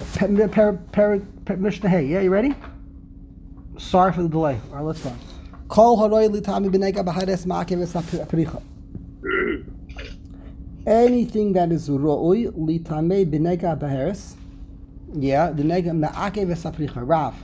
Mishnah Hey. Yeah, you ready? Sorry for the delay. All right, let's go. Kol haroi litami b'nega b'hares ma'akeves ha'pricha. Anything that is ro'oi litame b'nega b'hares. Yeah, the nega ma'akeves ha'pricha. Rav.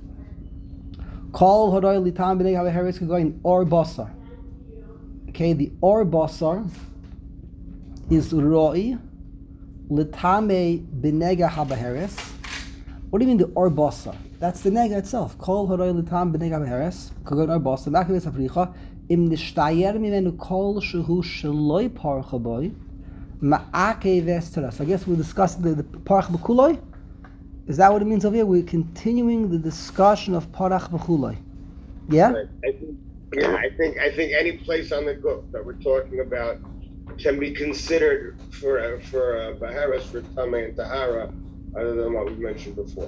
Kol haroi litami b'nega b'hares could go in or basar. Okay, the or basar is ro'oi litame b'nega ha'b'hares. What do you mean the or basar? That's the nega itself. Kol haroi litam b'nega b'hares. Kogon or basar. Ma'akeves ha'pricha. Im nishtayer mimenu kol shehu sheloi parcha boy. Ma'akeves tera. So I guess we're discussing the parach b'kuloi. Is that what it means over here? We're continuing the discussion of parach b'kuloi. Yeah. Right. I think any place on the book that we're talking about can be considered for a baharas for tamei and tahara, other than what we mentioned before.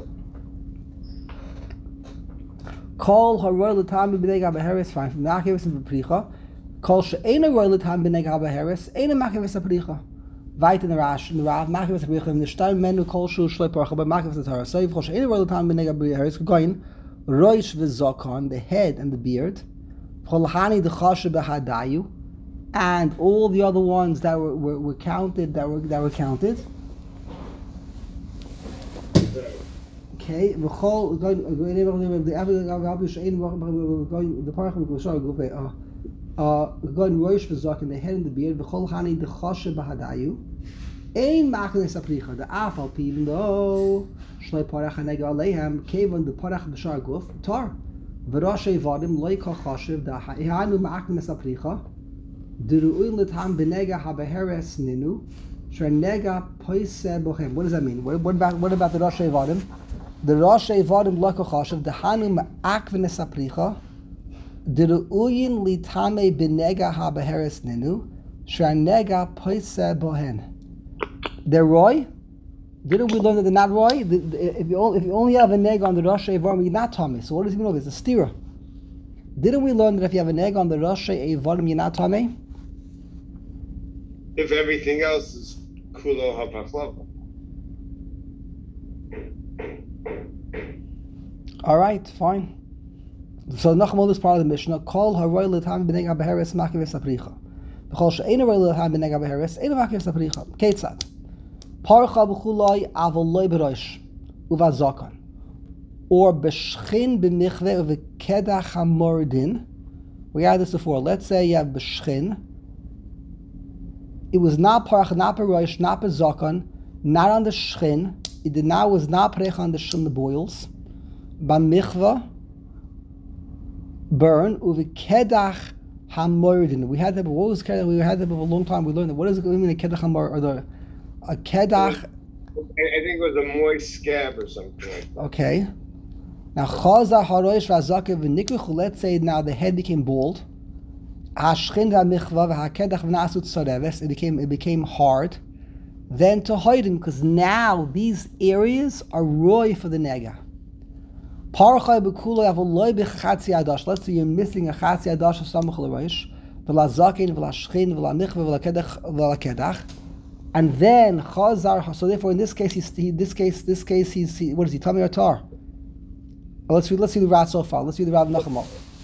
Kol haroi l'tam b'nega b'hares, fine. From ma'akeves and b'pricha. Kol she'ena roi l'tam b'nega b'hares, ena ma'akeves b'pricha. Weit in the Rash, in the Rav, ma'akeves b'pricha. In the shtar menu kol shu shloi parcha, but ma'akeves t'hara. So if kol she'ena roi l'tam b'nega b'hares, going roish v'zokon, the head and the beard. Kol hani d'chashe b'hadayu, and all the other ones that were counted, that were counted. Okay, the parach going roish v'zok in the head and the beard. V'chol hani d'chashe b'hadayu. Ein ma'akeves ha'pricha. The afal pi, even though shloi parach hanega aleihem kevon the parach b'shar guf tar. V'roshei vadim loy kol chashiv da ha'ihanu ma'akeves ha'pricha. D'ru'uin l'tam b'nega ha'beheres ninu. Sh'nega poise bochem. What does that mean? What about the roshei vadim? The roshei vadim loy kol chashiv da hanu ma'akeves ha'pricha. D'ru'uin l'tame b'nega ha'beheres ninu. Sh'nega poise bohen. They're roy. Didn't we learn that they're not roy? If you only have a neg on the roshei vadim, you're not tamei. So what does it mean? It's a stira. Didn't we learn that if you have a neg on the roshei vadim, you're not tamei? If everything else is kulo hapachlava. All right, fine. So nachmol is part of the Mishnah. Kol haroi l'tam b'nega b'hares ma'akeves ha'pricha. B'chol she'ena roi l'tam b'nega b'hares ena ma'akeves ha'pricha. Ketzad. Parcha b'chuloi avol loy b'roish uvazakon, or b'shchin b'michve v'kedach hamordin. We had this before. Let's say you have b'shchin. It was not parcha, not b'roish, not b'zakon, not on the shchin. It was not precha on the shchin, the boils. B'michve, burn uv'kedach hamordin. We had that. What was kedach? We had that for a long time. We learned that. What does it mean? A kedach hamor or the a kedach. I think it was a moist scab or something like that. Okay. Now chaza haroish v'azakev v'nikruch. Let's say now the head became bald. Hashchin v'amichva v'hakedach v'nasut sareves. It became hard. Then to hide him, because now these areas are roy for the nega. Parchai b'kuloi avoloi b'chatzi adash. Let's say you're missing a chatzi adash of samach l'roish. V'lazaken v'lashchin v'lamichva v'lakedach. And then chazar. So therefore, in this case, he's what is he? Tamei or tar? Let's see the Rav so far. Let's see the Rav Nachama.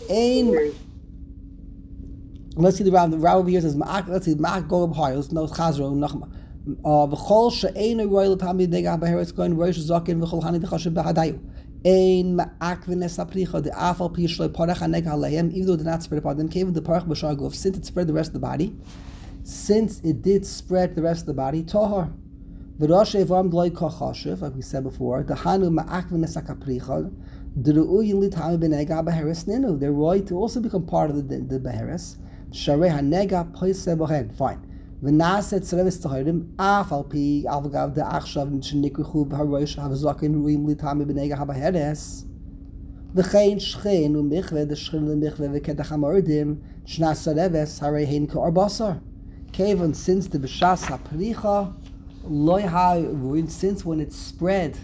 Let's see the Rav. The Rav over here says ma'ak. Let's see ma'ak go up higher. Let's know chazar Nachama. V'chol she'einu royal tamei nega b'haretz going roish zaken v'chol hani d'chashiv b'hadayu. Ein ma'ak v'nes apricha the afal pi shloi parach hanega aleihem. Even though it did not spread upon them, came with the parach b'shar guf. Since it spread the rest of the body. Since it did spread the rest of the body, tahar. V'roshei vadim loy kol chashiv, like we said before. The hanu ma'ak v'nes ha'kapricha. D'ru'uyin l'tamei b'nega b'hares ninu. They're right to also become part of the beheres. Sharei hanega poise bohen. Fine. V'naset tzreves tahirim afal pi avgav de'achshav shenikruchu b'haroish havzakin ru'im l'tamei b'nega ha'beheres. V'chein shchein u'michve the shchein u'michve v'kedach ha'mordim shnas tzreves harei hein ka'or basar. Kevon, since the b'shas ha'pricha loy ha'ruin, since when it spread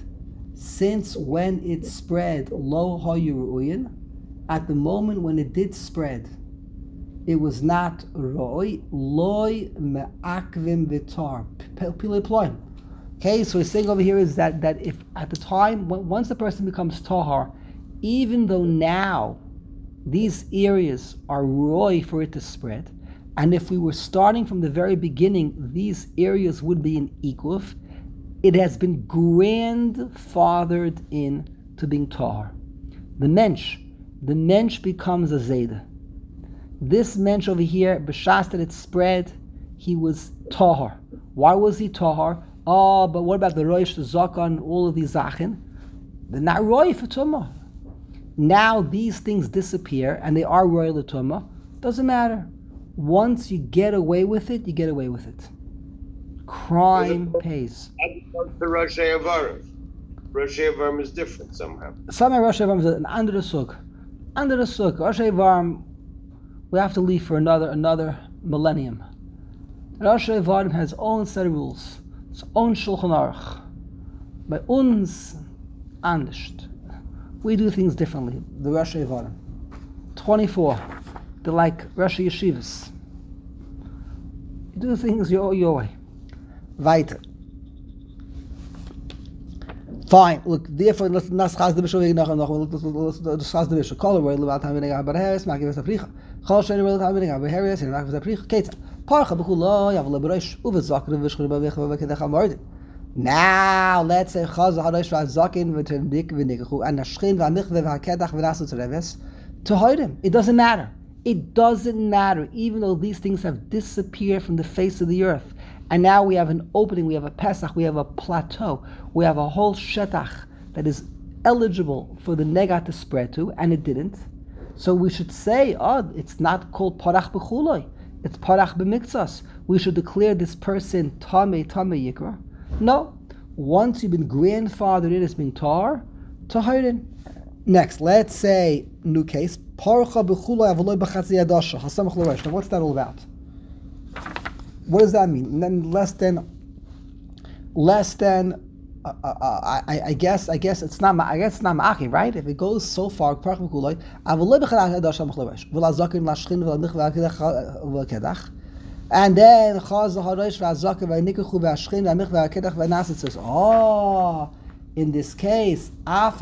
lo ha'ruin, at the moment when it did spread, it was not roy loy me'akvim v'tar pilei ploim. Okay, so he's saying over here is that if at the time, once the person becomes tahar, even though now these areas are roy for it to spread, and if we were starting from the very beginning, these areas would be in ikuf, it has been grandfathered in to being tahar. The mensch becomes a zayda. This mensch over here, b'shas that it spread, he was tahar. Why was he tahar? Oh, but what about the roish, the zakan, all of these zachin? They're not roy for tumah. Now these things disappear and they are royal to tumah. Doesn't matter. Once you get away with it, you get away with it. Crime pays. The Rosh Hashanah. Rosh Hashanah is different somehow. Somehow Rosh Hashanah is under the sukkah. Under the sukkah. Rosh Hashanah, we have to leave for another millennium. Rosh Hashanah has its own set of rules. Its own Shulchan Aruch. By uns anders. We do things differently. The Rosh Hashanah. 24. They're like Rosh Yeshivas. You do things your way. Weiter. Fine. Look, therefore, let's schas the bishul noch schas the bishul. Call away about having a bar Harris, make us a prich. Call shane about having a bar Harris, and make us a prich. Kate. Parcha b'chula yavel b'reish uvet zakir v'shchur b'vech v'kedach amord. Now let's say chaz hadosh v'zakin v'tendik v'nikachu and nashchin v'amichve v'kedach v'nasu tzreves to hide him. It doesn't matter. It doesn't matter, even though these things have disappeared from the face of the earth. And now we have an opening, we have a Pesach, we have a plateau, we have a whole shetach that is eligible for the nega to spread to, and it didn't. So we should say, it's not called parach b'chuloi, it's parach b'miktzas. We should declare this person tamei yikra. No, once you've been grandfathered in as being tar, tahirin. Next, let's say, new case, parcha b'chuloi avoloi b'chatzi yadasha, hasamach l'rosh. Now what's that all about? What does that mean? And then less than. I guess it's not. I guess it's not ma'aki, right? If it goes so far, and then says, in this case,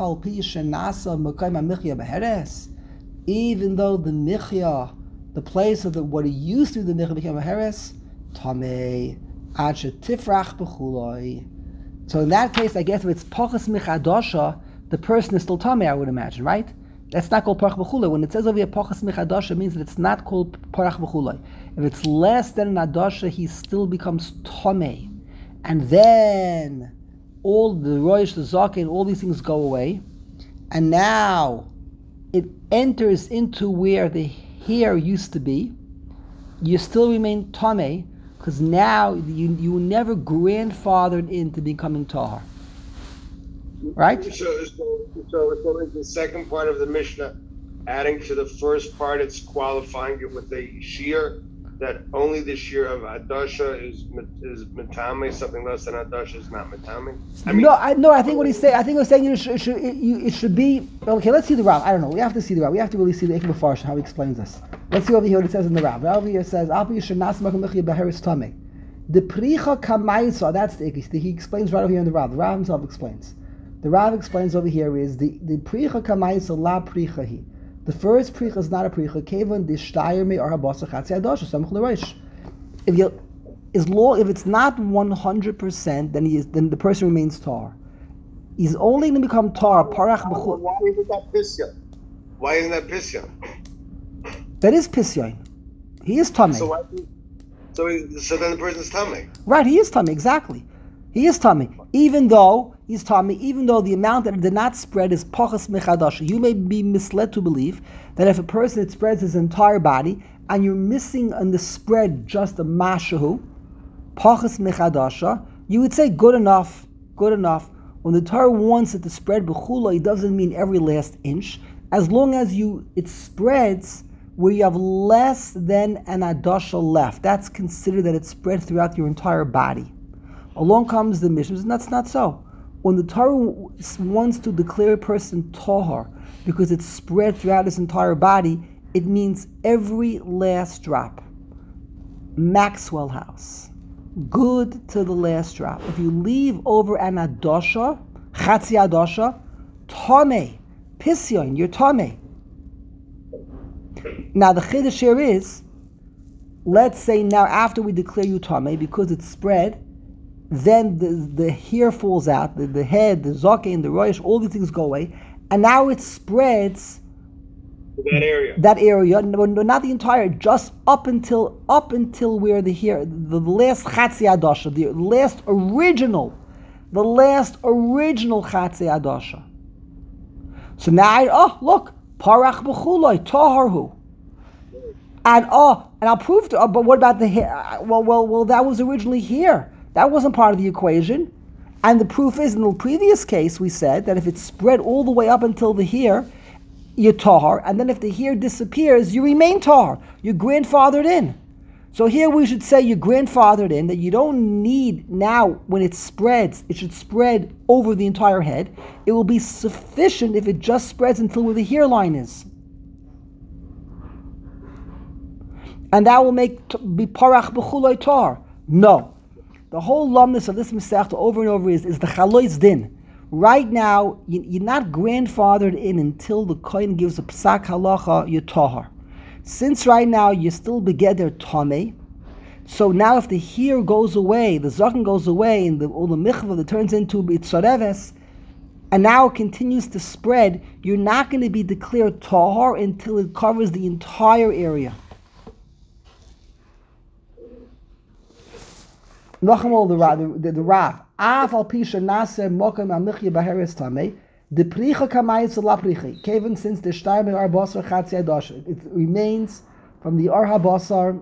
even though the michya, the place of what it used to be the michya became a heres. Tamei ad tifrach b'chuloi. So in that case, I guess if it's pachas michadasha, the person is still tamei, I would imagine, right? That's not called parach b'chuloi. When it says over here pachas michadasha, it means that it's not called parach b'chuloi. If it's less than an adasha, he still becomes tamei, and then all the roish, the zaken, all these things go away, and now it enters into where the hair used to be. You still remain tamei, because now you were never grandfathered into becoming tahar. Right? So is the second part of the Mishnah adding to the first part, it's qualifying it with a shear, that only the shear of Adasha is Matame, something less than Adasha is not Matame? I think what he's saying, it should be, okay, let's see the Rav. I don't know, we have to see the Rav. We have to really see the Eichel Mefarsh, how he explains this. Let's see over here what it says in the Rav. Rav here says, the Pricha Kamaisa, that's the Eichel. He explains right over here in the Rav. The Rav himself explains. The Rav explains over here is the Pricha Kamaisa la Pricha hi. The first pricha is not a pricha. Kevon the shtayr me or habasa chatzi adasha samach l'reish. If it's not 100%, then the person remains tar. He's only going to become tar parach b'chul. Why isn't that pisya? Why isn't that pisya? That is pisyain. He is tamei. So then the person's tamei. Right, he is tamei, exactly. He is tamei. Even though the amount that did not spread is pachas mechadash. You may be misled to believe that if a person it spreads his entire body and you're missing on the spread just a mashahu, pachas mechadasha, you would say good enough. When the Torah wants it to spread b'chula, it doesn't mean every last inch. As long as it spreads where you have less than an adasha left, that's considered that it spread throughout your entire body. Along comes the Mishnah, and that's not so. When the Torah wants to declare a person tahar because it's spread throughout his entire body, it means every last drop. Maxwell House, good to the last drop. If you leave over an adosha, chatzi adosha, tamei, pisyon, you're tamei. Now the chiddush here is, let's say now after we declare you tamei, because it's spread, then the hair falls out, the head, the zokin, the roish, all these things go away, and now it spreads that area, no, not the entire, just up until where the hair, the last chatzi adosha, the last original chatzi adosha. So now look, parach b'chuloi taharhu, and I'll prove to. But what about the hair? Well, that was originally here. That wasn't part of the equation. And the proof is, in the previous case, we said that if it's spread all the way up until the hair, you're tahar, and then if the hair disappears, you remain tahar. You're grandfathered in. So here we should say you're grandfathered in, that you don't need now, when it spreads, it should spread over the entire head. It will be sufficient if it just spreads until where the hairline is. And that will be parach b'chuloi tahar. No. The whole lumnus of this Masechta over and over is the chalois din. Right now, you're not grandfathered in until the kohen gives a psak halacha, you're tahar. Since right now you're still begeder tamei, so now if the hair goes away, the zaken goes away, and all the michvah that turns into itzareves, and now it continues to spread, you're not going to be declared tahar until it covers the entire area. Nachamol the Rav. Av al pisha nase mokem amichya baheres tamei. The pricha kamayis la pricha. Kevin since the shtaim ar basar chatzi adosha. It remains from the arha basar.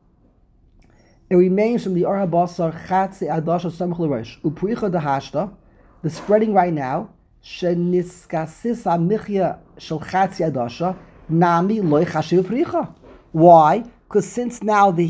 It remains from the arha basar chatzi adosha samach l'rosh. Upricha dehashta. The spreading right now. Sheniskasis amichya shel chatzi adosha. Nami loy chashiv pricha. Why? Because since now the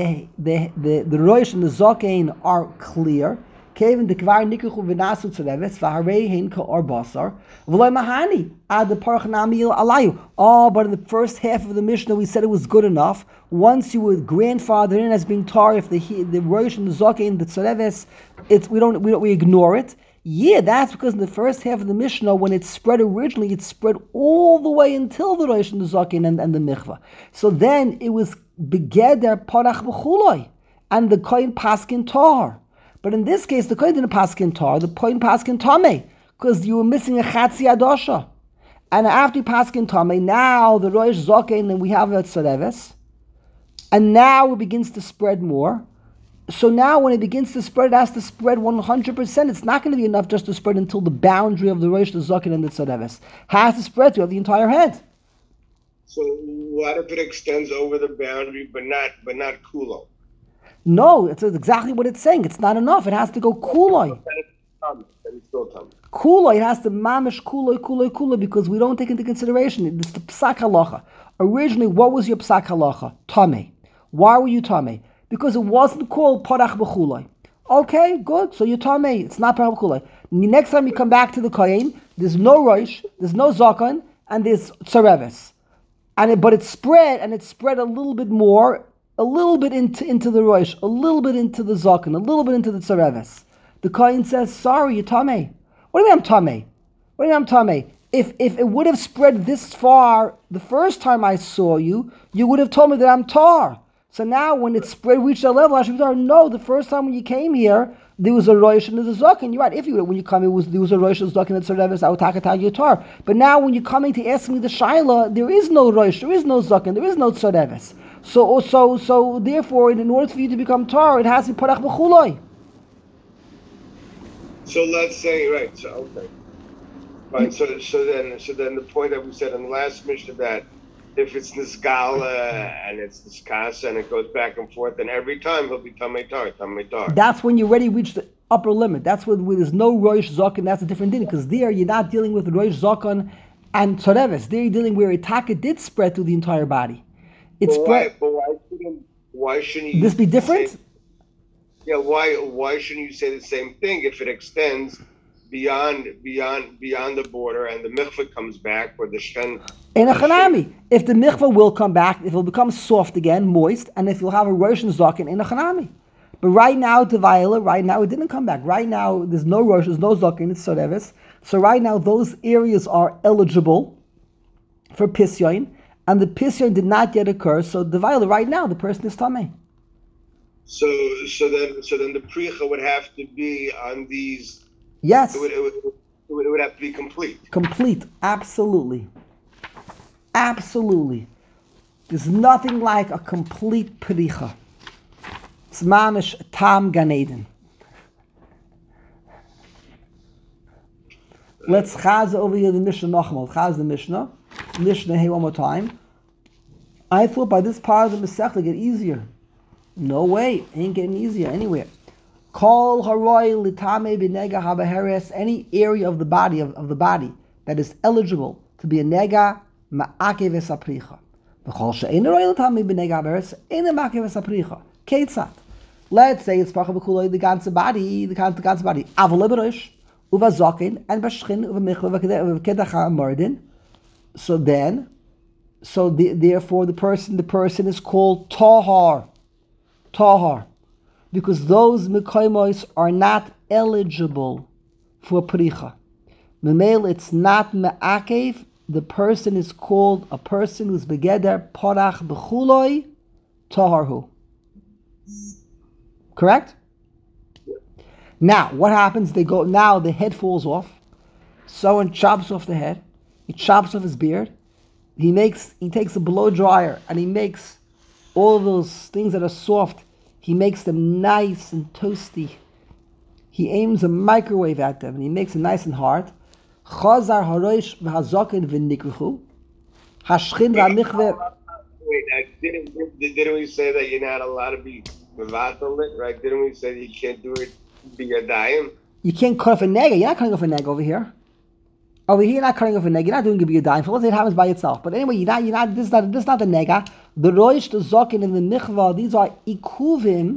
roish and the zokein are clear, Kevin the kvar nikuchu v'nasu tzereves v'harei hein ka'or basar v'loy mahani ad the parach namil alayu. Oh, but in the first half of the Mishnah we said it was good enough. Once you were grandfathered in as being tar, if the roish and the zokein the tzereves, we ignore it. Yeah, that's because in the first half of the Mishnah, when it spread originally, it spread all the way until the roish and the zokein and the michvah. So then it was begeder parach b'chuloi, and the kohen paskin tar. But in this case, the kohen didn't paskin tar, the kohen paskin tamei, because you were missing a chatzi adosha. And after you paskin tamei, now the roish zokein, and we have a tzareves, and now it begins to spread more. So now when it begins to spread, it has to spread 100%. It's not going to be enough just to spread until the boundary of the roish, the zokein, and the tzareves. It has to spread throughout the entire head. So what if it extends over the boundary, but not kulo? No, it's exactly what it's saying. It's not enough. It has to go kuloi. Kuloi, it has to mamish kuloi, because we don't take into consideration. It's the psak halacha. Originally, what was your psak halacha? Tamei. Why were you tamei? Because it wasn't called parach b'chuloi. Okay, good. So you're tamei. It's not parach b'chuloi. Next time you come back to the kohen, there's no roish, there's no zakan, and there's tzareves. But it spread a little bit more, a little bit into the roish, a little bit into the zaken, a little bit into the tzareves. The kohen says, sorry, you're tamei. What do you mean I'm tamei? What do you mean I'm tamei? If it would have spread this far the first time I saw you, you would have told me that I'm tar. So now when it spread, reached that level, I should be tar. No, the first time when you came here, there was a roish and there's a zaken. You're right. When you come, there was a roish and a zaken and tzareves. I would take your tar. But now, when you're coming to ask me the shaila, there is no roish, there is no zaken, there is no tzareves. So therefore, in order for you to become tar, it has to be parach b'chuloi. So let's say right. So okay, fine. So then the point that we said in the last Mishnah that if it's niskala and it's niskasa and it goes back and forth, then every time he'll be tamei tar. That's when you already reach the upper limit. That's where there's no roish zaken. That's a different thing, because there you're not dealing with roish zaken and tzareves. There you're dealing where itaka did spread through the entire body. Why shouldn't this be different? Why shouldn't you say the same thing if it extends beyond the border and the mikveh comes back or the shten? In a chanami, if the mikveh will come back, if it will become soft again, moist, and if you'll have a rosh and zaken in a chanami. But right now, the Viola, right now, it didn't come back. Right now, there's no Rosh, there's no Zaken, it's Soreves. So right now, those areas are eligible for Pisyon, and the Pisyon did not yet occur. So the Viola, right now, the person is Tameh. So then the pricha would have to be on these. Yes. It would have to be complete. Complete, absolutely. Absolutely. There's nothing like a complete pricha. It's mamish tam Gan Eden. Let's chaz over here the Mishnah nochmal. Chaz the Mishnah. Mishnah, hey, one more time. I thought by this part of the Masechta it get easier. No way, ain't getting easier anywhere. Kol haroy litame b'nega habaheres, any area of the body that is eligible to be a nega ma'akev esapricha. V'chol she'ein haroy litame b'nega habaheres ein ma'akev esapricha. Ketzat. Let's say it's pracha b'kuloi the ganze body, avol leberosh uva zokin and b'shchin uva michva v'kedach ha'mordin. Therefore the person is called tahar, because those mekoymos are not eligible for pricha. Memel, it's not me'akev. The person is called a person who's begeder parach b'chuloi taharhu. Correct? Now, what happens? Now the head falls off. Someone chops off the head. He chops off his beard. He takes a blow dryer and he makes all those things that are soft. He makes them nice and toasty. He aims a microwave at them and he makes it nice and hard. Chazar harosh v'hazokin v'nikruchu. Hashchin v'amichve. Wait, didn't we say that you're not allowed to be mevatel, right? Didn't we say that you can't do it be a dime? You can't cut off a nega. You're not cutting off a nega over here. Over here, you're not cutting off a nega. You're not doing a dime. For let's say it happens by itself. But anyway, this is not the nega. The roish, the zokin, and the michva, these are ikuvim.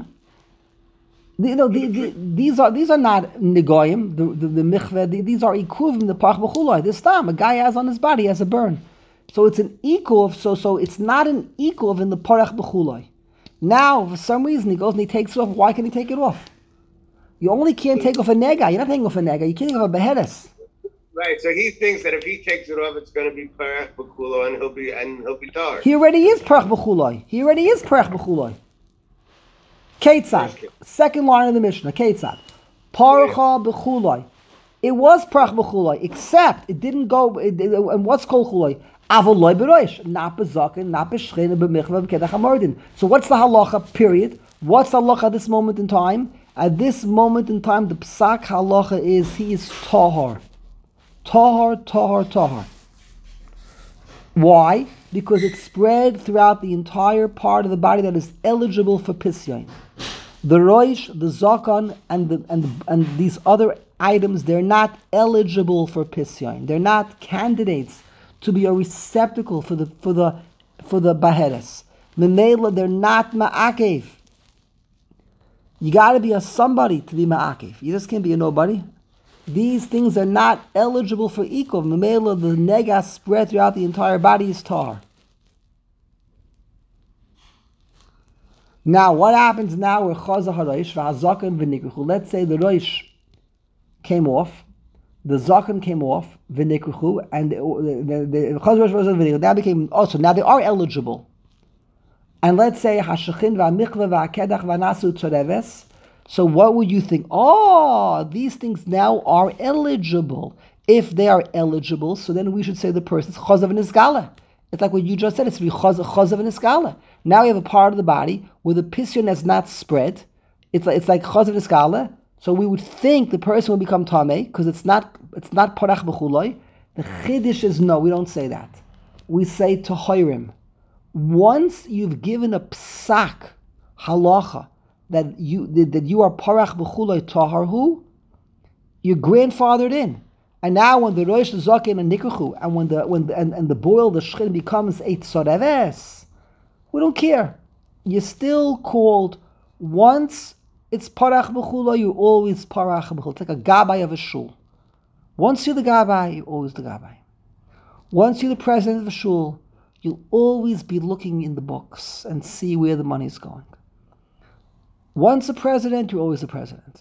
These are not negoyim. The michva, these are ikuvim. The pach b'chuloi. This time, a guy has on his body has a burn. So it's an ikuv. So it's not an ikuv in the parach b'chuloi. Now, for some reason, he goes and he takes it off. Why can he take it off? You only can't take off a nega. You're not taking off a nega. You can't take off a beheadis. Right. So he thinks that if he takes it off, it's going to be parach b'chulo and he'll be tar. He already is parach b'chuloi. Ketzad. Second line of the Mishnah. Ketzad. Paracha b'chuloi. It was parach b'chuloi, except it didn't go. And what's called chuloi? Avol loy b'roish, not b'zaken, not b'shchin, b'michva, b'kedach hamordin. So what's the halacha? Period. What's the halacha at this moment in time? At this moment in time, the psak halacha is he is tahar. Tahar. Why? Because it's spread throughout the entire part of the body that is eligible for pisyon. The roish, the zakan, and these other items, they're not eligible for pisyon. They're not candidates to be a receptacle for the baheres. Memela, they're not ma'akev. You got to be a somebody to be ma'akev. You just can't be a nobody. These things are not eligible for ikov. Memela, the nega spread throughout the entire body is tar. Now, what happens now where chaza haroish v'hazakan v'nikruchu? Let's say the roish came off, the zakan came off, v'nikruchu, and the chaza haroish v'nikruchu now became also. Now they are eligible. And let's say hashachin v'amichva v'akedach v'nasu tzoreves. So what would you think? Oh, these things now are eligible. If they are eligible, so then we should say the person's chazav v'nisgala. It's like what you just said. It's chazav v'nisgala. Now we have a part of the body where the pisyon has not spread. It's like chazav v'nisgala. So we would think the person will become tamei because it's not parach b'chuloi. The chiddush is no, we don't say that. We say tahirim. Once you've given a psak halacha that you are parach b'chuloi taharhu, you're grandfathered in. And now when the roish zaken and nikruchu, and when the boil, the shchin becomes a tzoreves, we don't care. You're still called, once it's parach b'chuloi, you're always parach b'chuloi. It's like a gabbai of a shul. Once you're the gabbai, you're always the gabbai. Once you're the president of a shul, you'll always be looking in the books and see where the money is going. Once a president, you're always a president.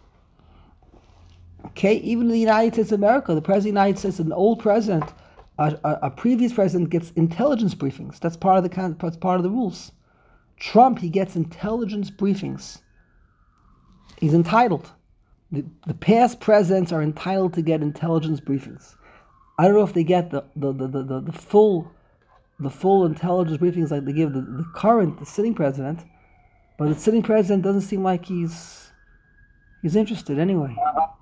Okay, even in the United States of America, the president of the United States, an old president, a previous president gets intelligence briefings. That's part of the rules. Trump, he gets intelligence briefings. He's entitled. The past presidents are entitled to get intelligence briefings. I don't know if they get the full intelligence briefings like they give the sitting president, but the sitting president doesn't seem like he's interested anyway.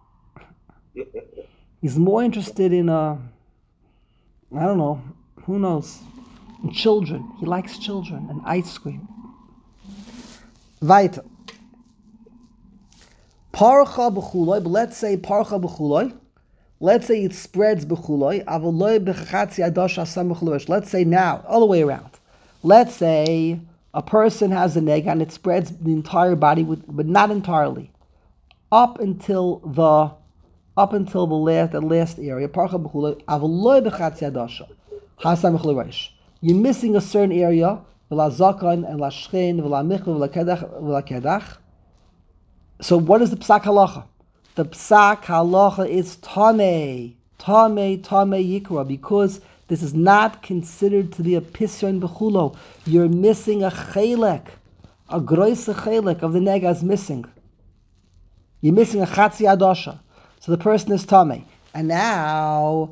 He's more interested in I don't know, who knows, in children. He likes children and ice cream. Weiter. Parcha b'chuloi, but let's say parcha b'chuloi. Let's say it spreads b'chuloi. Avoloi b'chatzi adosh asam b'chuloi. Let's say now, all the way around. Let's say a person has a neg and it spreads the entire body, but not entirely, up until the last area. Parcha b'chuloi. Avoloi b'chatzi adosh asam b'chuloi. You're missing a certain area. V'la zakan and la shchein v'la mikveh v'la kedach. So what is the psak halacha? The psak halacha is tamei yikra, because this is not considered to be a pisyon b'chulo. You're missing a chelek, a groise chelek of the nega is missing. You're missing a chatzi adosha. So the person is tamei. And now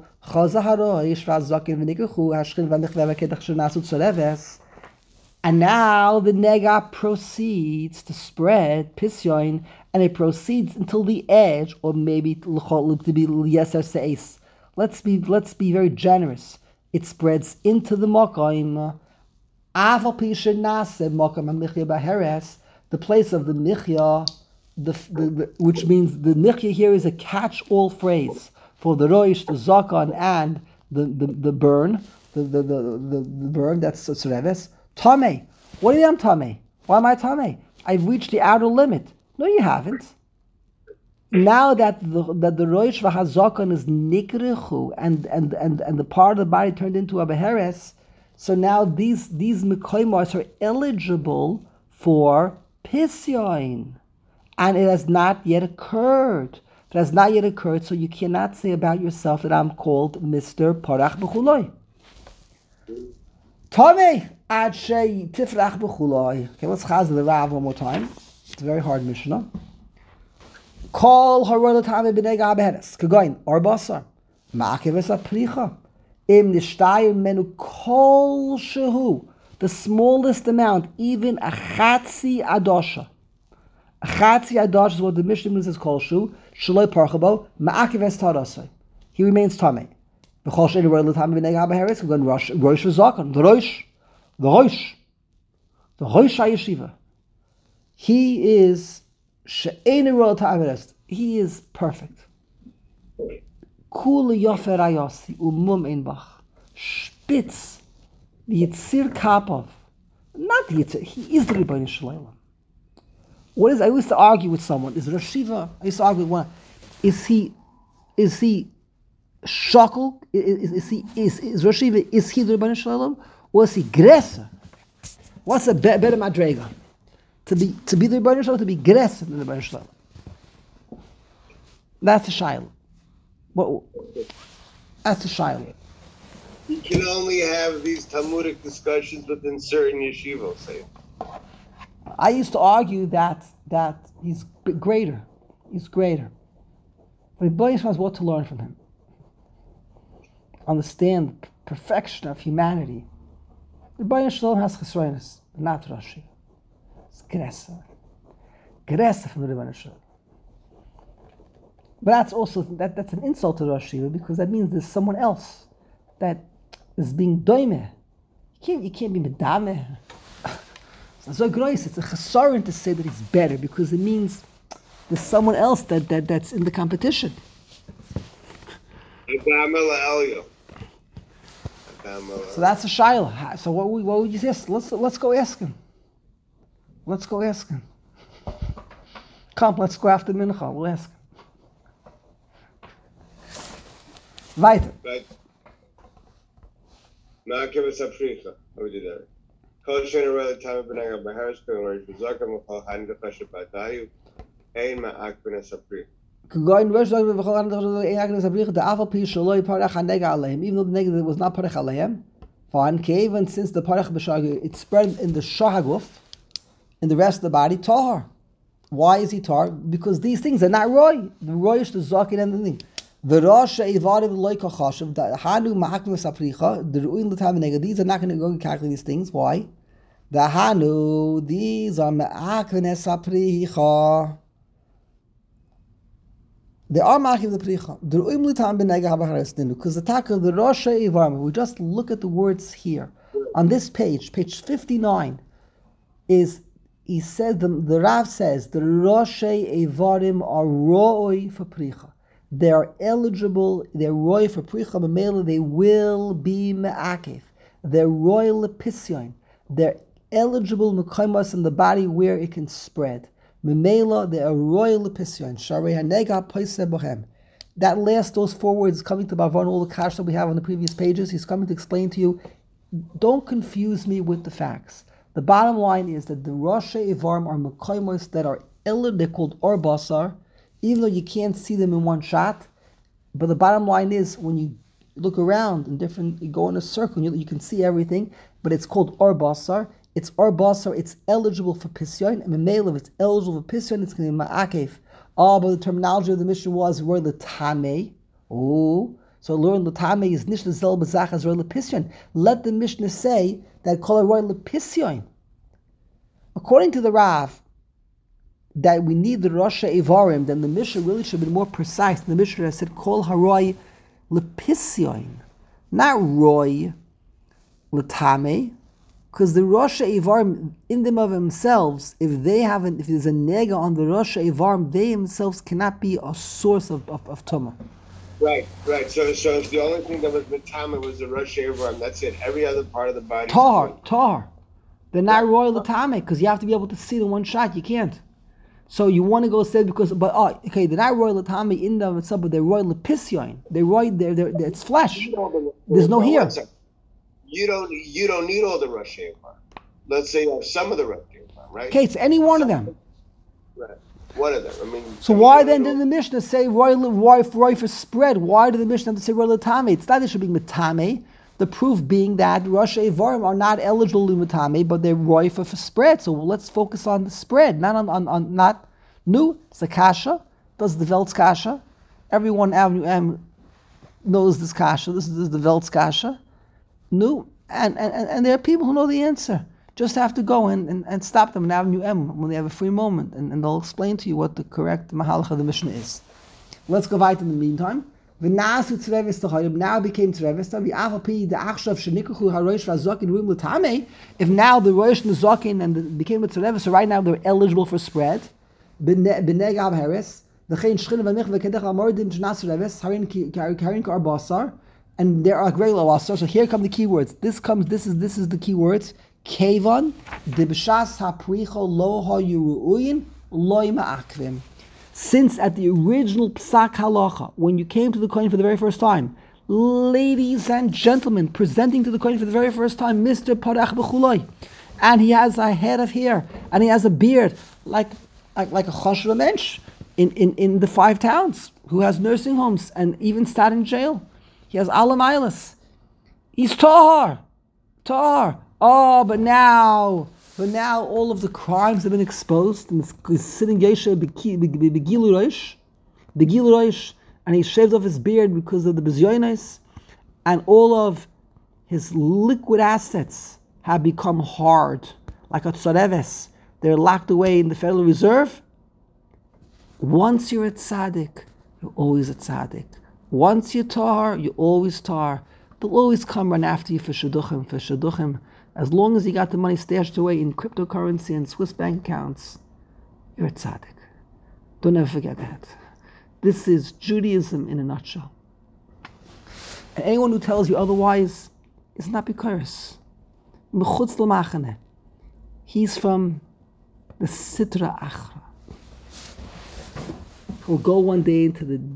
and now the nega proceeds to spread pisyon, and it proceeds until the edge, or maybe to be yeser seis. Let's be very generous. It spreads into the makom. Aval pisha nase makom hamichya baheres, the place of the michya, which means the michya here is a catch-all phrase for the roish, the zakan, and the burn, the burn. That's tzureves. Tamei. What do you mean I'm tamei? Why am I tamei? I've reached the outer limit. No, you haven't. Now that the roish v'hazakan is nikrechu and the part of the body turned into a beheres, so now these mekoimos are eligible for pisyon, and it has not yet occurred. It has not yet occurred, so you cannot say about yourself that I'm called Mr. Parach B'chuloi. Tamei. Okay, let's chaz the Rav one more time. It's a very hard Mishnah. Kol haroy l'tamei b'nega habeheres kagoyin arbasar ma'akeves apricha im nishtayim menu kol shehu, the smallest amount, even a chatzi adosha. A chatzi adosha is what the Mishnah means as kol shehu shaloi parchabo ma'akeves tarasai. He remains tamei. V'chol she'enu haroy l'tamei b'nega habeheres kagoyin rosh v'zakan the Rosh HaYeshiva. He is she'einu ta'averes. He is perfect. Kule yofer ayasi umum einbach. Spitz yitzir kapov. Not the yitzir. He is the Rebbeinu Shalom. What is? I used to argue with someone. Is Rosh Shiva? I used to argue with one. Is he shakel? Is Rosh Shiva? Is he the Rebbeinu Shalom? Was he gresser? What's a better madrega? To be the Rebbeinu Shalom, to be gresser than the Rebbeinu Shalom. That's a shayla. That's a shayla. You can only have these Talmudic discussions within certain yeshivos. I used to argue that he's greater. He's greater. But Rebbeinu Shalom has what to learn from him. Understand the perfection of humanity. The Rebbeinu Shalom has chesroinus, not Rashi. It's Gresa from the Rebbeinu Shalom. But that's also that's an insult to Rashi, because that means there's someone else that is being doime. You can't be medame. It's so gross. It's a chesaron to say that he's better, because it means there's someone else that's in the competition. So that's a shayla. So what would you say? Let's go ask him. Let's go ask him. Come, let's go after mincha. We'll ask him. Weiter. Ma'akeves apricha. How would you do that? Kosher and Royal Time Benega Baharis Rosh Zakim Wachol Hani Dechasha Badayu Ein Ma'akbin Sapri. Going Rosh Zakim Wachol Hani Dechasha Badayu the Aval Pi Shaloi Parach HaNega Aleim, even though the negative was not Parach Aleim. Fine, even since the Parach B'Shag, it spread in the Shahaguf, in the rest of the body, Tahar. Why is he Tahar? Because these things are not Roy. The Roy is the Zakin and the thing. The Rosh Eivarim Loika Chashav, the Hanu Ma'akim Sapricha, the Ru'in L'Tam Nega, these are not going to go and calculate these things. Why? The Hanu, these are Ma'akim Sapricha. They are Ma'akim the Pricha. The Ru'in L'Tam Nega Habachares Dinu, because the Taka of the Rosh Eivarim, we just look at the words here. On this page 59, is, he said, the Rav says, the Rosh Eivarim are Ro'oi for Pricha. They are eligible, they're roy for pricha b'meila, they will be me'akev. They're royal lepisyon. They're eligible mekaymas in the body where it can spread. B'meila, they are royal lepisyon. Sharei hanega paiseh bohem. That last, those 4 words coming to Bavon, all the kash that we have on the previous pages, he's coming to explain to you, don't confuse me with the facts. The bottom line is that the Rosh Eivarim are mekaymas that are eligible, they're called or basar, even though you can't see them in one shot. But the bottom line is, when you look around in different, you go in a circle, you can see everything, but it's called Or Basar. It's Or Basar, it's eligible for Pisyon, and Memele, if it's eligible for Pisyon, it's going to be Ma'akev. But the terminology of the mission was Roy L'Tamei. Oh, so Roy L'Tamei is Nish L'Zel B'Zach as Roy L'Pisyon. Let the Mishnah say that call it Roy L'Pisyon. According to the Rav, that we need the Rosh Eivarim, then the Mishnah really should be more precise. The Mishnah said, Kol Haroy Lepisyon, not Roy L'Tamei, because the Rosh Eivarim, in them of themselves, if there's a nega on the Rosh Eivarim, they themselves cannot be a source of Tumah. Right. So if the only thing that was Matama was the Rosh Eivarim, that's it. Every other part of the body. Tar. They're not Roy L'Tamei, because you have to be able to see it in one shot. You can't. So you want to go say because, they're not royal latami in them itself, but they're royal lepisyon. They're it's flesh. There's no here. You don't need all the Rosh Eivarim. Let's say you have some of the Rosh Eivarim, right? Okay, it's any one of them. Right. One of them. Why then did the Mishnah say roy for spread? Why did the Mishnah have to say royal latami? It's not it should be matame. The proof being that Rosh Eivarim are not eligible to matame, but they're roy for spread. So let's focus on the spread, not on not new. It's a kasha. Does the Velt's kasha? Everyone Avenue M knows this kasha. This is the Velt's kasha. New, and there are people who know the answer. Just have to go and stop them in Avenue M when they have a free moment, and they'll explain to you what the correct mahalach of the Mishnah is. Let's go weiter in the meantime. Now became Trevis. If now the Rosh and the Zokin and became a Trevis, so right now they're eligible for spread. And there are great lawasar. So here come the key words. This is the key words. Kevan debshas hapricho lo hayuruin loy ma'akvim. Since at the original Psak Halacha, when you came to the Kohen for the very first time, ladies and gentlemen, presenting to the Kohen for the very first time, Mr. Parach B'chuloi, and he has a head of hair, and he has a beard, like a Choshev Mensch in the 5 towns, who has nursing homes, and even sat in jail. He has Alam Eilis. He's Tahar. But now all of the crimes have been exposed, and he's sitting Yeshe Begilu Rosh, and he shaved off his beard because of the Bezyonis, and all of his liquid assets have become hard, like a tzareves. They're locked away in the Federal Reserve. Once you're a tzaddik, you're always a tzaddik. Once you're tar, you're always tar. They'll always come run after you for shidduchim. As long as you got the money stashed away in cryptocurrency and Swiss bank accounts, you're a tzaddik. Don't ever forget that. This is Judaism in a nutshell. And anyone who tells you otherwise is not bikaris. Mechutz l'machane. He's from the Sitra Achra. He'll go one day into the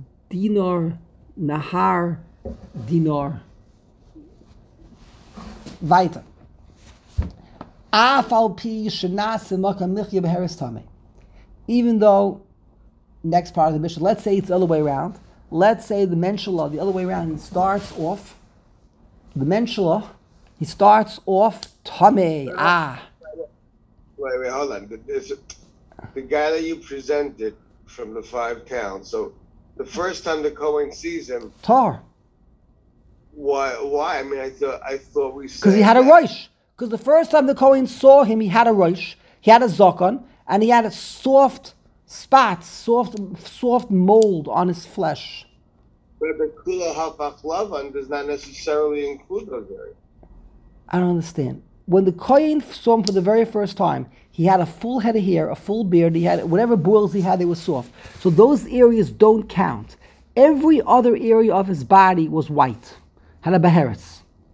Nahar Dinar. Weiter. Even though, next part of the Mishnah, let's say it's the other way around. Let's say the Menshula, the other way around, he starts off Tameh. Wait, hold on. The guy that you presented from the 5 towns. So the first time the Kohen sees him, Tar. Why? I mean, I thought we said because he had a rosh. Because the first time the Kohen saw him, he had a rosh, he had a zakon, and he had a soft spots, soft mold on his flesh. But the kula hapach lavan does not necessarily include those areas. I don't understand. When the Kohen saw him for the very first time, he had a full head of hair, a full beard, he had whatever boils he had, they were soft. So those areas don't count. Every other area of his body was white, had a beheris.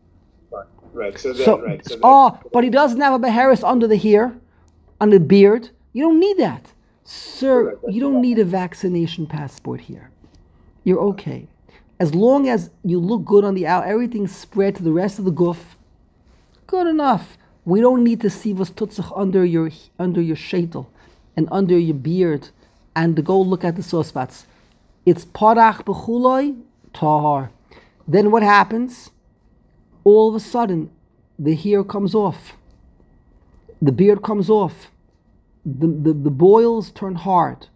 Right. So but he doesn't have a beheris under the hair, under the beard. You don't need that. Sir, you don't need a vaccination passport here. You're okay. As long as you look good on the out, everything's spread to the rest of the guf. Good enough. We don't need to see was tutzach under your shaitel and under your beard and to go look at the sore spots. It's parach b'chuloi tahar. Then what happens? All of a sudden, the hair comes off. The beard comes off. The boils turn hard.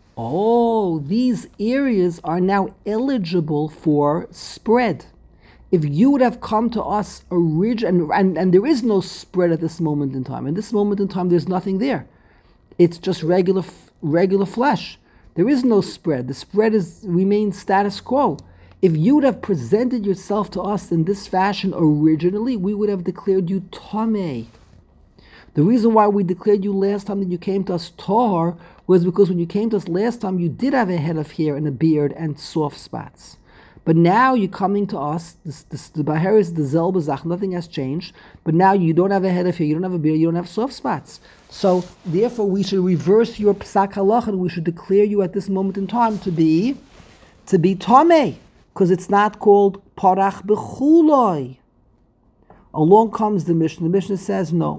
Oh, these areas are now eligible for spread. If you would have come to us and there is no spread at this moment in time. In this moment in time, there's nothing there. It's just regular flesh. There is no spread. The spread remains status quo. If you would have presented yourself to us in this fashion originally, we would have declared you tameh. The reason why we declared you last time that you came to us tahar was because when you came to us last time, you did have a head of hair and a beard and soft spots. But now you're coming to us, the Baher is the Zelbazach, nothing has changed, but now you don't have a head of hair, you don't have a beard, you don't have soft spots. So therefore we should reverse your psak halach and we should declare you at this moment in time to be tameh, because it's not called parach b'chuloi. Along comes the Mishnah. The Mishnah says no.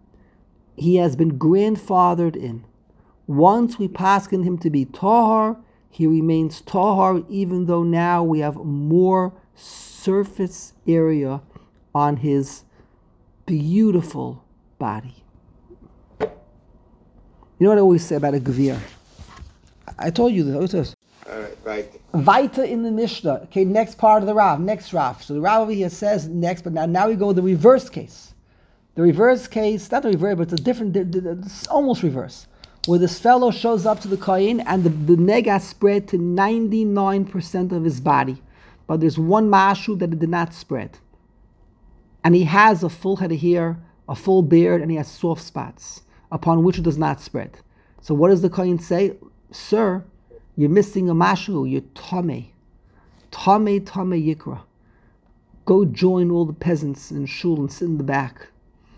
He has been grandfathered in. Once we paskin him to be tahar, he remains tahar, even though now we have more surface area on his beautiful body. You know what I always say about a gevir? I told you this. All right. Weiter in the Mishnah. Okay, next part of the Rav. Next Rav. So the Rav over here says next, but now we go with the reverse case. The reverse case, not the reverse, but it's a different, it's almost reverse. Where this fellow shows up to the Kohen and the nega spread to 99% of his body. But there's one mashu that it did not spread. And he has a full head of hair, a full beard, and he has soft spots, upon which it does not spread. So what does the Kohen say? Sir, you're missing a mashu, you're tameh. Tameh yikra. Go join all the peasants in shul and sit in the back.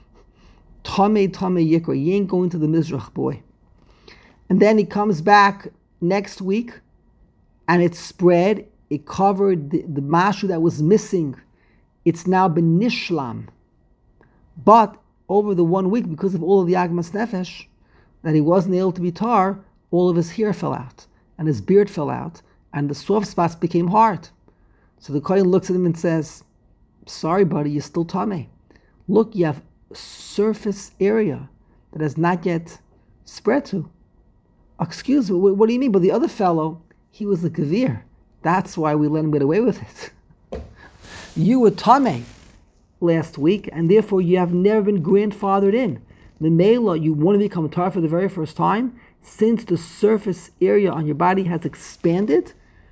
Tameh yikra. You ain't going to the Mizrach, boy. And then he comes back next week, and it's spread. It covered the mashu that was missing. It's now been nishlam. But over the 1 week, because of all of the agmas nefesh, that he wasn't able to be tar, all of his hair fell out, and his beard fell out, and the soft spots became hard. So the Kohen looks at him and says, sorry, buddy, you're still tameh. Look, you have surface area that has not yet spread to. Excuse me, what do you mean? But the other fellow, he was a gevir. That's why we let him get away with it. You were tameh last week, and therefore you have never been grandfathered in. The mela, you want to become tar for the very first time, since the surface area on your body has expanded.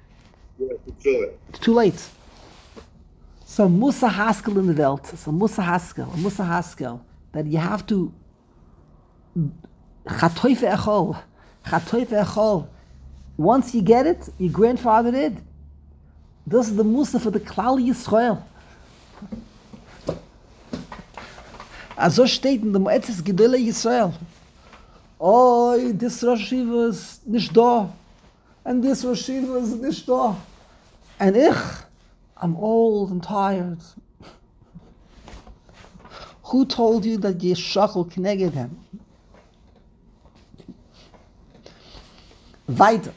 It's too late. So Musa Haskel in the Welt, Musa Haskel, that you have to chatoife echol. Once you get it, your grandfather did. This is the Musa for the Klal Yisrael. Also steht in der Moetzes Gedele Yisrael. Oh, this Rosh Yeshiva is nicht da. And this Rosh Yeshiva is nicht da. And I'm old and tired. Who told you that you shachol kneged him? Weiter.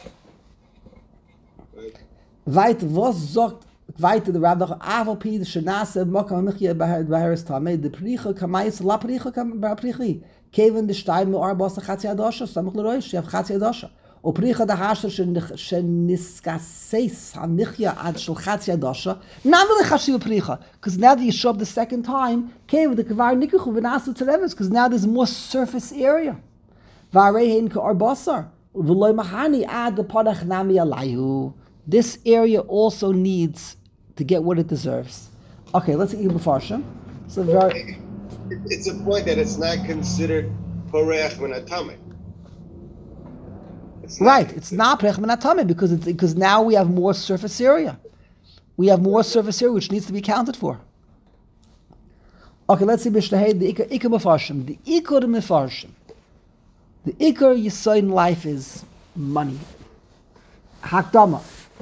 Weiter, was sagt weiter der Rabbi Aval Pi, der Shenase, Mokam Michya Baharis Tameh, the Pricha Kamais, La Pricha Prichi, Kevin the Stein, Arbos, Chatzi Adosha, Samach Leroish, you have Chatzi Adosha. O Pricha the Hasher, Sheniskaseis, Hamichya Ad Shal Chatzi Adosha, Namel Chashiv Pricha, because now that you show up the second time, Kevin the Kavar Nikuchu, Venasu Terevis, because now there's more surface area. Varehin Ka Arbosar, Veloy Mahani Ad the Podach Nami Alayu. This area also needs to get what it deserves. Okay, let's eat Mefarshim. So it's a point that it's not considered Poreach Menatame. Right, it's not Poreach Menatame because now we have more surface area. We have more surface area which needs to be accounted for. Okay, let's see Mishnah the Ikar Mefarshim. The Ikar Mefarshim. The Ikar you saw in life is money. Hakdama.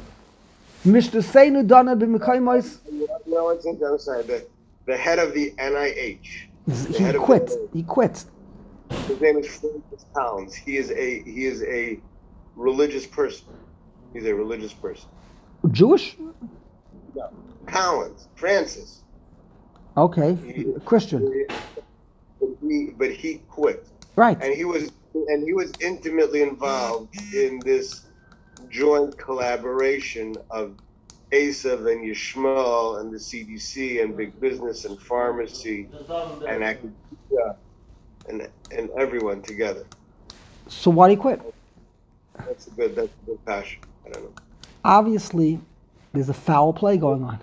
Mr. Seinu Donna b'Mekayimos. No, it's I'm sorry. The head of the NIH. He quit. He quit. His name is Francis Collins. He is a religious person. He's a religious person. Jewish? No. Collins. Francis. Okay. Christian. But he quit. Right. And he was intimately involved in this joint collaboration of Esav and Yishmael and the CDC and big business and pharmacy and academia and everyone together. So why did he quit? That's a good passion. I don't know. Obviously, there's a foul play going on.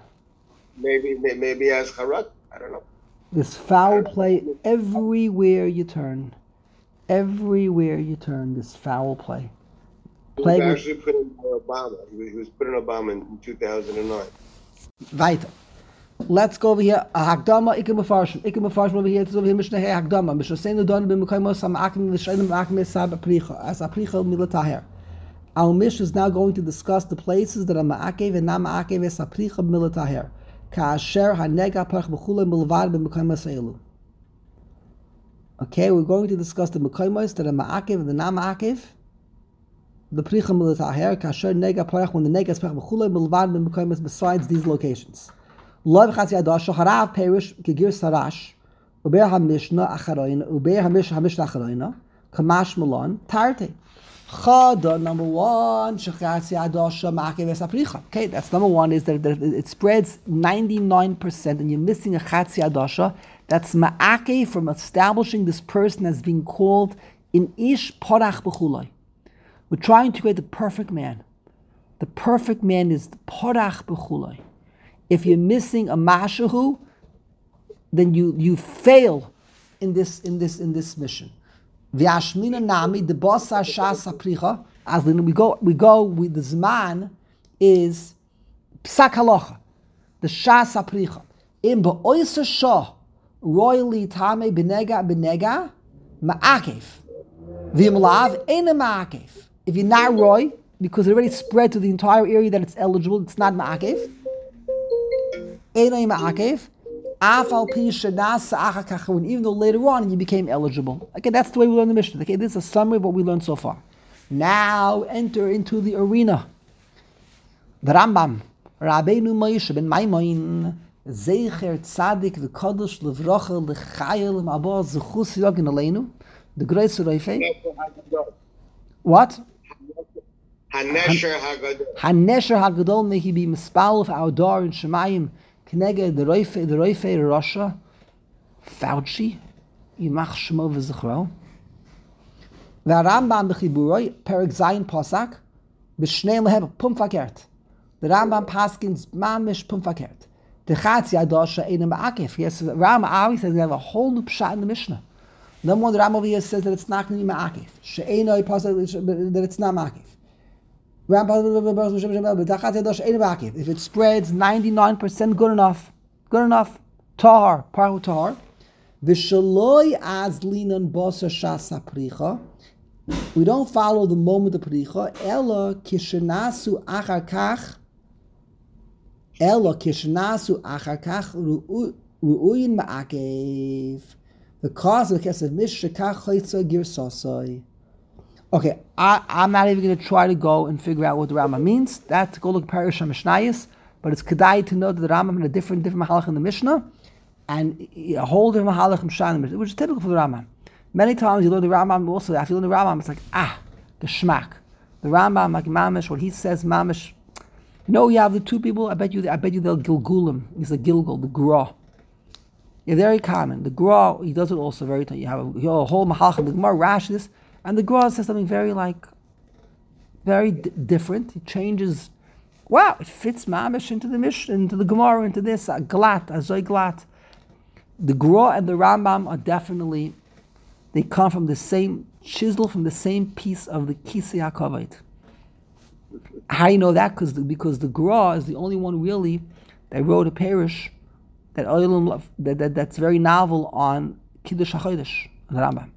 Maybe as Harat. I don't know. There's foul play everywhere you turn. Everywhere you turn, there's foul play. He was actually put in Obama. He was put in Obama in 2009. Weiter. Let's go over here. Hakdama, Ikar Mefarshim over here. It's over here. Mishnah Hakdama. Mishnah Seinu Don b'Mekayimos Hamakim V'Shayim Hamakim Esab Apricha. As Apricha Milataher. Our Mishnah is now going to discuss the places that are Ma'akev and not Ma'akev Es Apricha Milataher. Ka'asher Hanega Parch B'Chulei Milvad b'Mekayimos Eilu. Okay, we're going to discuss the Mekayimos that are Ma'akev and the not Ma'akev. The Pricha Milataher, Kasher Nega Parach, when the Nega is Parach B'Chulei Milvad b'Mekayimos besides these locations. Love Chatzi Adosha Harav Perish Kegir Sarash Uber HaMishnah Acharoina Uber HaMishnah Acharoina Kamash Malon Tarte Chada number one Chatzi Adosha Ma'akev Es Apricha. Okay, that's number one is that it spreads 99% and you're missing a Chatzi Adosha. That's Ma'akev from establishing this person as being called in Ish Porach B'Chulei. We're trying to create the perfect man. The perfect man is the Porach B'Chulei. If you're missing a mashahu, then you fail in this mission. V'ashmina nami the basar shas apricha. As we go with the zman is psak halacha, the shas apricha. In ba'oiser shah royally tame benega ma'akev. V'imlav ena ma'akev. If you're not roy, because it already spread to the entire area that it's eligible, it's not ma'akev. Even though later on you became eligible. Okay, that's the way we learn the Mishnah. Okay, this is a summary of what we learned so far. Now enter into the arena. The Rambam, Rabbeinu Moshe ben Maimon, Zeicher Tzadik v'Kadosh Levrocha L'Chayel Ma'abah Zechus Yogin Aleinu, the great Surayfei. What? Hanesher Hagadol. Hanesher Hagadol, may he be mispal of our door in Shemayim. Knege the Roife Russia, Fauci, Yimach Shmo v'Zichro. V'Rambam b'Chiburoi Perek Zayin Posak b'Shnei Leheb Pum Fakert. The Rambam paskins mamish Pum Fakert. The Chatzi Adosha Einem Ma'akev. Yes, Rambam always says they have a whole new pshat in the Mishnah. Number one, the Rambam over here says that it's not going to be Ma'akev. She'enoi Posak that it's not Ma'akev. If it spreads 99%, good enough. Good enough. Tahar, parhu tahar. V'shaloi azlinan basa shas apricha. We don't follow the moment of pricha. Ela kishenasu achar kach Ru'uyin ma'akev. The cause of the case of Mishakach Chaytza Girsasai. Okay, I'm not even going to try to go and figure out what the Rambam means. That's go look Parish Mishnayos, but it's kedai to know that the Rambam had a different mahalach in the Mishnah, and a whole different mahalach in Mishnah, which is typical for the Rambam. Many times you learn the Rambam also. After you learn the Rambam, it's like geschmack. The Rambam, like mamish, what he says, mamish. No, you have the two people. I bet you they'll gilgulim. He's the gilgul, the gra. Yeah, very common. The gra, he does it also very. You have a whole mahalach in the Gemara, Rash this. And the Gra says something very different. It changes. Wow, it fits mamish into the Mishnah, into the Gemara, into this glat, azoy glat. The Gra and the Rambam are definitely, they come from the same chisel, from the same piece of the Kisei HaKavod. How do you know that? Because the Gra is the only one really that wrote a parish that's very novel on Kiddush HaChodesh, the Rambam.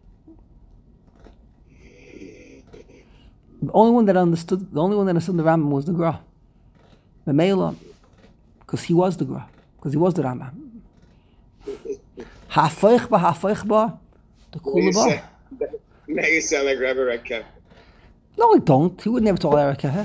The only one that understood the Rambam was the Gra. The Mela, because he was the Gra, because he was the Rambam. Hafeich ba, the Kulaba. Now you sound like Rabbi Rekha. No, I don't. He would never talk about Rekha.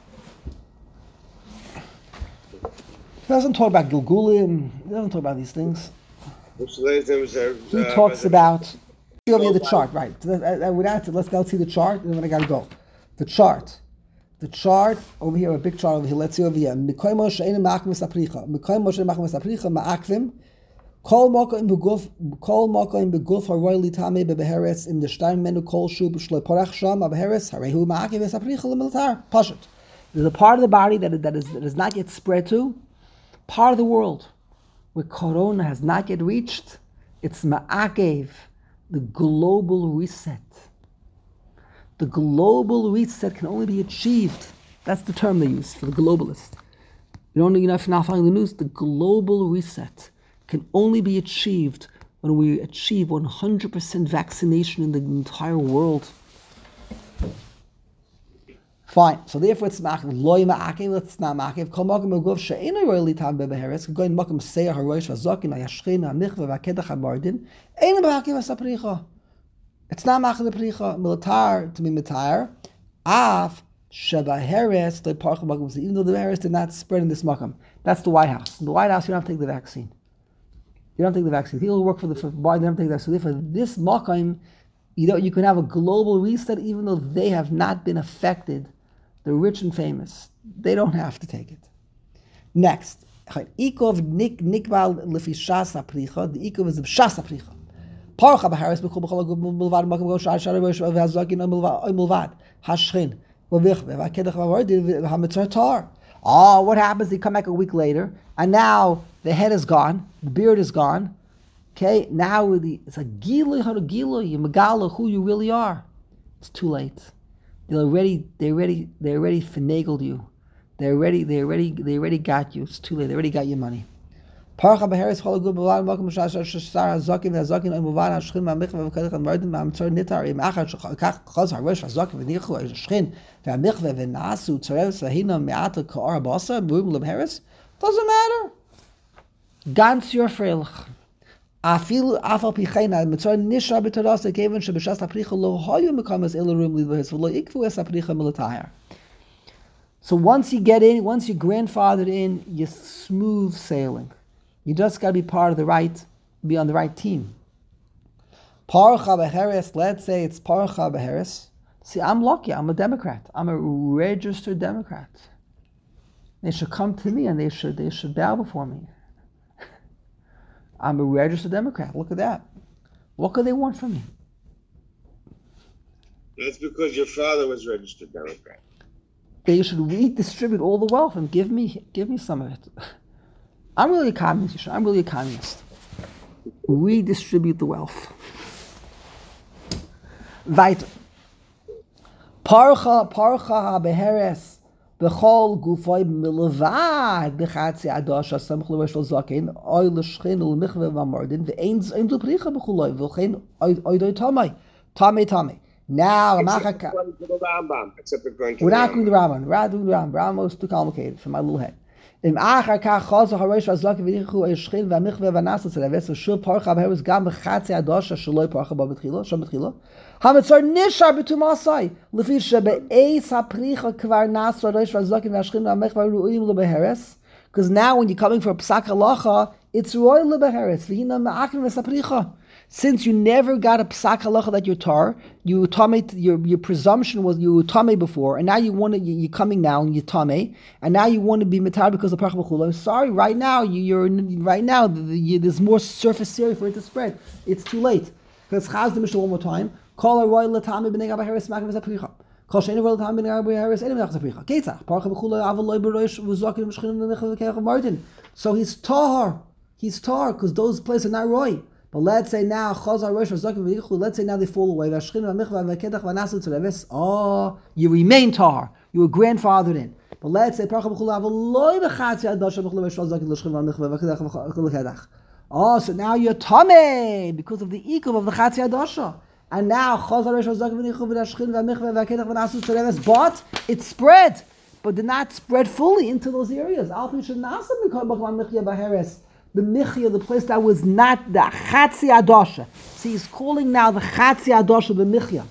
He doesn't talk about Gilgulim. He doesn't talk about these things. He talks about. See over here the chart, right? Let's see the chart, and then I gotta go. The chart over here, a big chart over here. Let's see over here. Mikay Moshe Ein Ma'akvim Sapricha. Mikay Moshe Ma'akvim Sapricha Ma'akvim. Kol Mokayim Beguf Haroy Litame Bebeheretz in the Stein Menu Kol Shu B'Shloi Porach Sham Abeheretz Harehu Ma'akvim Sapricha L'Militar. Pashut. There's a part of the body that is not yet spread to, part of the world where Corona has not yet reached. It's Ma'akev, the global reset. The global reset can only be achieved. That's the term they use for the globalist. If you're not following the news, the global reset can only be achieved when we achieve 100% vaccination in the entire world. Fine. So therefore it's ma'akev. Loi ma'akev, it's not ma'akev. Kol makom beguf she'eno royli tam bebeheretz. Going makom seir harosh v'zokin ha'yashchin ha'michve v'akedach ha'mardin. Ein ma'akev ha'sapricha. It's not ma'akev ha'sapricha. Militar to be mitar. Af shebaheretz the parach makom. Even though the beheretz did not spread in this makom. That's the White House. In the White House, you don't have to take the vaccine. You don't take the vaccine. People who work for Biden don't take that. So therefore, this makom, you can have a global reset even though they have not been affected. The rich and famous, they don't have to take it. Next, Ikov Nikval Lefi Shas Apricha. The Ikov is the Shas Apricha. Parcha Baharis B'Kol B'Chol Mulvad Makom Go Shar Shar Rosh V'Hazakin Mulvad Hashchin V'Vich V'Akedach V'Avard V'Hamitzar Tar. Oh, what happens? They come back a week later, and now the head is gone, the beard is gone. Okay, now it's a Gilu, how to Gilu, you Megala who you really are. It's too late. They already finagled you. They already got you. It's too late. They already got your money. Parcha beheres chol gub b'vad makom shar shar zakin v'zakin and b'vad hashchin ma'michve v'kedach and mardim ma'amitzar nitar im achar shachak chaz harosh v'zakin v'nichu hashchin v'amichve v'nasu tzarev v'hina me'ata ka'ar basa b'um l'beheres. Doesn't matter. Ganz your freilich. Afil afal pichena mitzar nisha b'todas kevan sheb'shas apricha lo hayu mekamas elarum lidvahis v'lo ikvu es apricha militayar. So once you get in, once you're grandfathered in, you're smooth sailing. You just got to be be on the right team. Parcha b'heres, let's say it's parcha b'heres. See, I'm lucky. I'm a Democrat. I'm a registered Democrat. They should come to me and they should bow before me. I'm a registered Democrat. Look at that. What could they want from me? That's because your father was registered Democrat. They should redistribute all the wealth and give me some of it. I'm really a communist. I'm really a communist. Redistribute the wealth. Weiter. Parcha ha-beheres b'chol gufay milvad b'chatzi adasha samach l'rosh v'zaken oy l'shchin l'michve v'amardin v'ein zu pricha b'chuloi v'chein oydoi tamei. Now, we're not going to the Rambam. We're not doing the Rambam. Rambam is too complicated for my little head. Im Achar Kach Chazo Harosh Vazlaki V'Yichu Eshchin V'Amichve V'Nasa Tzeleves V'Shuv Parcha B'Heres Gam B'Chatzi Adosha Shaloi Parcha B'Betchilo Shom Betchilo Hamitzor Nishar B'Tumasai Lefi Shebe'eis HaPricha Kvar Nasa Harosh Vazlaki V'Eshchin V'Amichve Ru'im L'Beheres. Because now when you're coming for a Psak Halacha, it's Roy L'Beheres V'Hina Me'akim V'Sapricha. Since you never got a psak halacha that you're tar, you tame, your presumption was you were tame before, and now you're coming now and you're tame, and now you want to be mitar because of parcha b'chula. I'm sorry, right now there's more surface area for it to spread. It's too late. Because chaz the mishnah one more time. Call a roy l'tame b'nei gabaheres smakim v'zapricha. Call she'enu roy l'tame b'nei gabaheres enim v'zapricha. Ketzach parcha b'chula avaloi b'roish v'zokin v'shchinim v'nechel v'keach Martin. So he's tar because those places are not roy. But let's say now, let's say now they fall away. Oh, you remain tar. You were grandfathered in. But let's say, oh, so now you're tame because of the ikuv of the Chatzi Adosha. And now, but it spread, but did not spread fully into those areas. The Michya, the place that was not the Chatzi Adosha. See, he's calling now the Chatzi Adosha the Michya.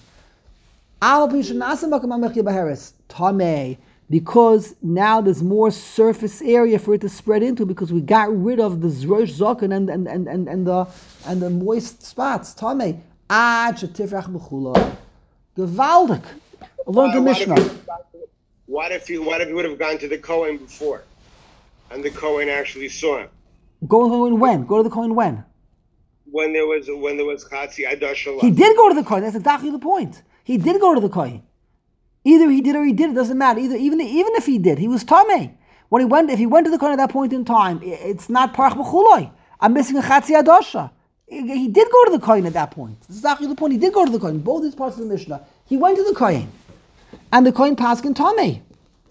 Tameh, because now there's more surface area for it to spread into because we got rid of the Zrosh Zokan and the moist spots. Tameh. Ad shetifrach b'chula. Gewaldig. Learn the Mishnah. What if he would have gone to the Kohen before, and the Kohen actually saw him? Go to the Kohen when? Go to the Kohen when? When there was Chatzi Adosha. He did go to the Kohen. That's exactly the point. He did go to the Kohen. Either he did or he did. It doesn't matter. Even if he did, he was tamei. If he went to the Kohen at that point in time, it's not parach b'chuloi. I'm missing a Chatzi Adosha. He did go to the Kohen at that point. That's exactly the point. He did go to the Kohen. Both these parts of the Mishnah. He went to the Kohen, and the Kohen paskin tamei.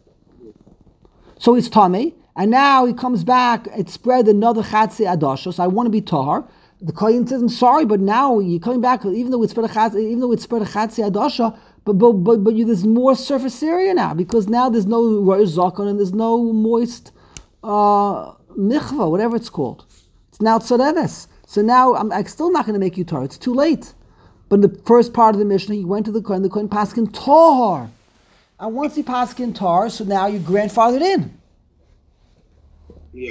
So it's tamei. And now he comes back, it spread another Chatzi Adosha, so I want to be Tahar. The Kohen says, I'm sorry, but now you're coming back, even though it spread a Chatzi Adosha, but there's more surface area now, because now there's no Rosh Zakon and there's no moist Michva, whatever it's called. It's now Tzareves. So now I'm still not going to make you Tahar, it's too late. But in the first part of the Mishnah, he went to the Kohen Paskin Tahar. And once he Paskin Tahar, so now you're grandfathered in. Yeah.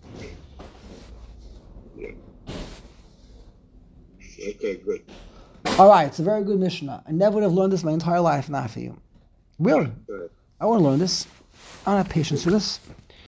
Okay, good. All right, it's a very good Mishnah. I never would have learned this my entire life, not for you. Really? I want to learn this. I don't have patience for this.